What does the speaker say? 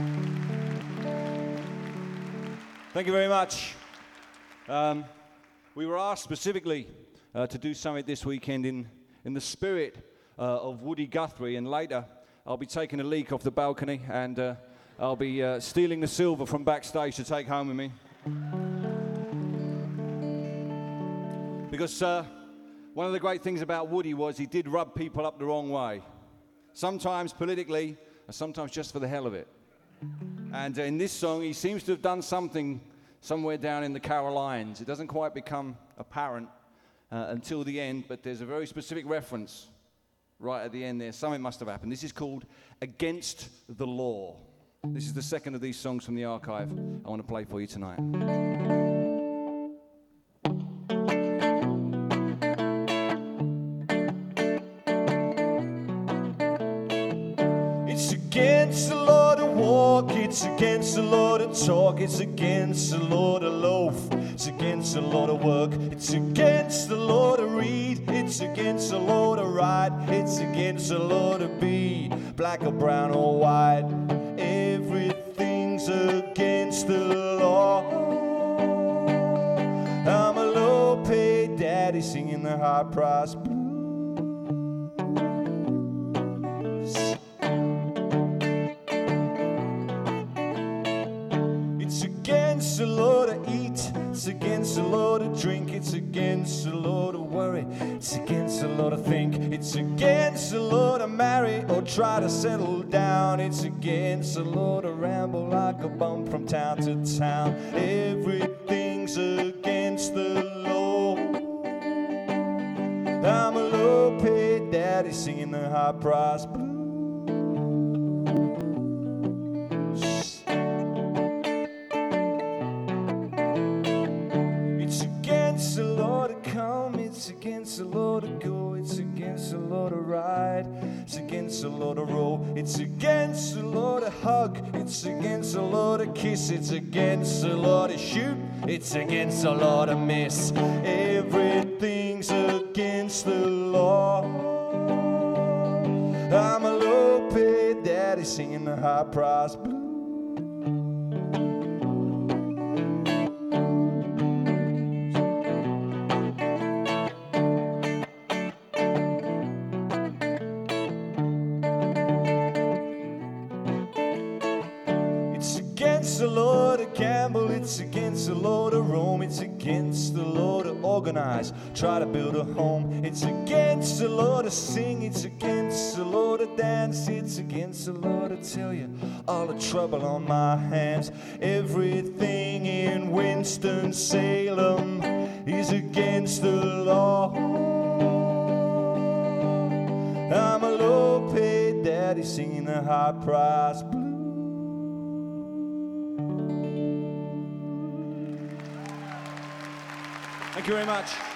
Thank you very much. We were asked specifically to do something this weekend in the spirit of Woody Guthrie, and later I'll be taking a leak off the balcony and I'll be stealing the silver from backstage to take home with me. Because one of the great things about Woody was he did rub people up the wrong way. Sometimes politically, and sometimes just for the hell of it. And in this song, he seems to have done something somewhere down in the Carolines. It doesn't quite become apparent until the end, but there's a very specific reference right at the end there. Something must have happened. This is called Against the Law. This is the second of these songs from the archive I want to play for you tonight. It's against the law to walk, it's against the law to talk, it's against the law to loaf, it's against the law to work, it's against the law to read, it's against the law to write, it's against the law to be black or brown or white. Everything's against the law. I'm a low-paid daddy singing the high-price blues. It's against the law to eat, it's against the law to drink, it's against the law to worry, it's against the law to think, it's against the law to marry or try to settle down, it's against the law to ramble like a bum from town to town. Everything's against the law. I'm a low-paid daddy singing the high-price blues. It's against the law to come, it's against the law to go, it's against the law to ride, it's against the law to roll, it's against the law to hug, it's against the law to kiss, it's against the law to shoot, it's against the law to miss. Everything's against the law. I'm a low-paid daddy singing the high-price blues. It's against the law to gamble, it's against the law to roam, it's against the law to organize, try to build a home, it's against the law to sing, it's against the law to dance, it's against the law to tell you all the trouble on my hands. Everything in Winston-Salem is against the law. I'm a low-paid daddy singing the high-price blues. Thank you very much.